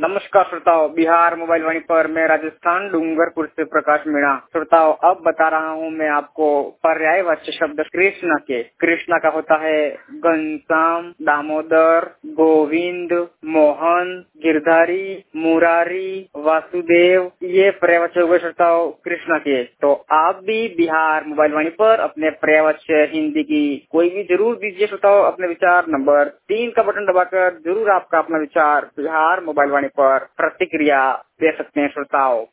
नमस्कार श्रोताओ, बिहार मोबाइल वाणी पर मैं राजस्थान डूंगरपुर से प्रकाश मीणा। श्रोताओ, अब बता रहा हूँ मैं आपको पर्यायवाची शब्द कृष्ण के। कृष्ण का होता है घनश्याम, दामोदर, गोविंद, मोहन, गिरधारी, मुरारी, वासुदेव, ये पर्यायवाची हो गए श्रोताओ कृष्ण के। तो आप भी बिहार मोबाइल वाणी पर अपने पर्यायवाची हिंदी की कोई भी जरूर दीजिए श्रोताओ अपने विचार। नंबर 3 का बटन दबाकर जरूर आपका अपना विचार बिहार मोबाइल वाणी पर प्रतिक्रिया दे सकते हैं श्रोताओ।